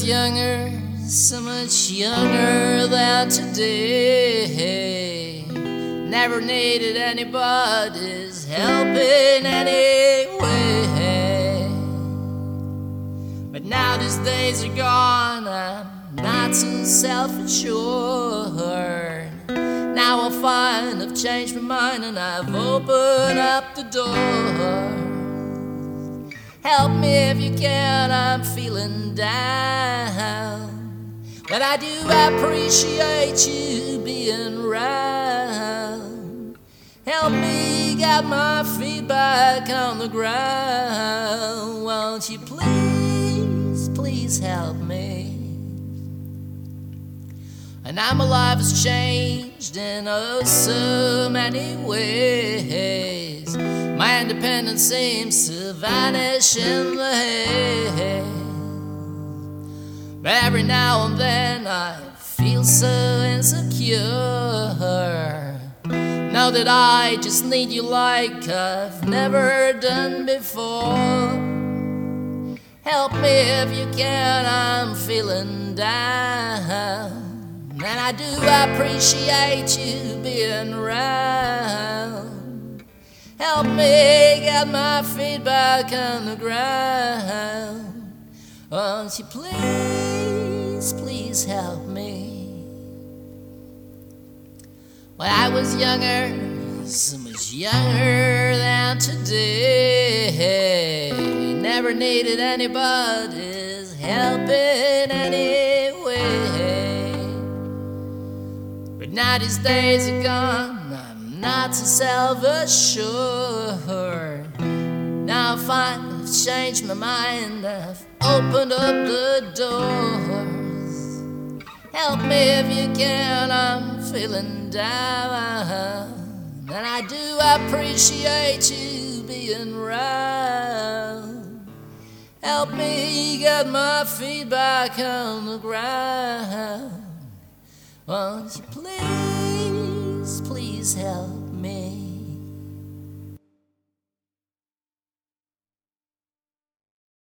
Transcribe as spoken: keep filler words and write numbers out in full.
younger, so much younger than today, never needed anybody's help in any way. But now these days are gone, I'm not so self-assured. Now I find I've changed my mind and I've opened up the door. Help me if you can, I'm feeling down. But I do appreciate you being around. Help me get my feet back on the ground. Won't you please, please help me? And now my life has changed in oh so many ways. My independence seems to vanish in the haze. But every now and then I feel so insecure. Know that I just need you like I've never done before. Help me if you can, I'm feeling down. And I do appreciate you being around. Help me get my feet back on the ground. Won't you please, please help me? When I was younger, so much younger than today, never needed anybody's help in any way. But now these days are gone, I'm not so self-assured. Now I find I've changed my mind, I've opened up the doors. Help me if you can, I'm feeling down. And I do appreciate you being around. Help me get my feet back on the ground. Won't you please, please help?